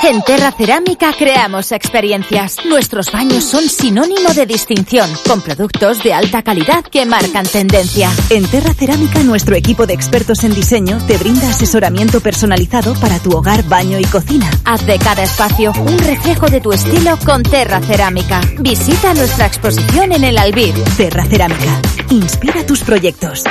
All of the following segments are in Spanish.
En Terra Cerámica creamos experiencias. Nuestros baños son sinónimo de distinción, con productos de alta calidad que marcan tendencia. En Terra Cerámica, nuestro equipo de expertos en diseño te brinda asesoramiento personalizado para tu hogar, baño y cocina. Haz de cada espacio un reflejo de tu estilo con Terra Cerámica. Visita nuestra exposición en el Albir. Terra Cerámica. Inspira tus proyectos.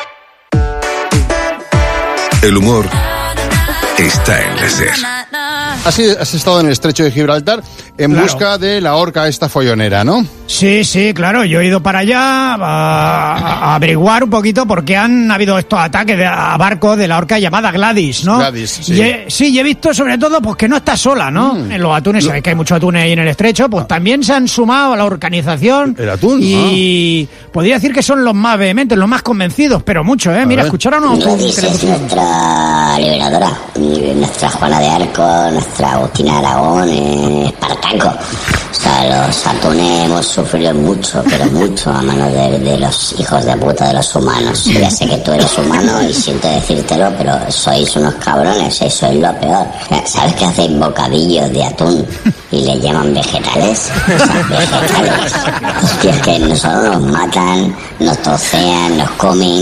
El humor está en la SER. Has estado en el estrecho de Gibraltar en busca de la orca esta follonera, ¿no? Sí, claro, yo he ido para allá a averiguar un poquito por qué han habido estos ataques a barcos de la orca llamada Gladys, ¿no? Gladys, sí. Y he visto sobre todo pues que no está sola, ¿no? En los atunes, sabéis que hay muchos atunes ahí en el estrecho, pues también se han sumado a la organización. El atún, y podría decir que son los más vehementes, los más convencidos, pero muchos, ¿eh? Mira, escucharon Gladys es nuestra liberadora, nuestra Juana de Arco, nuestra Agustina de Aragón, Espartaco. O sea, los atunes hemos sufrido mucho, pero mucho a manos de los hijos de puta de los humanos. Ya sé que tú eres humano y siento decírtelo, pero sois unos cabrones, sois lo peor. ¿Sabes que hacéis bocadillos de atún y le llaman vegetales? O sea, vegetales. Hostia, es que nosotros nos matan, nos trocean, nos comen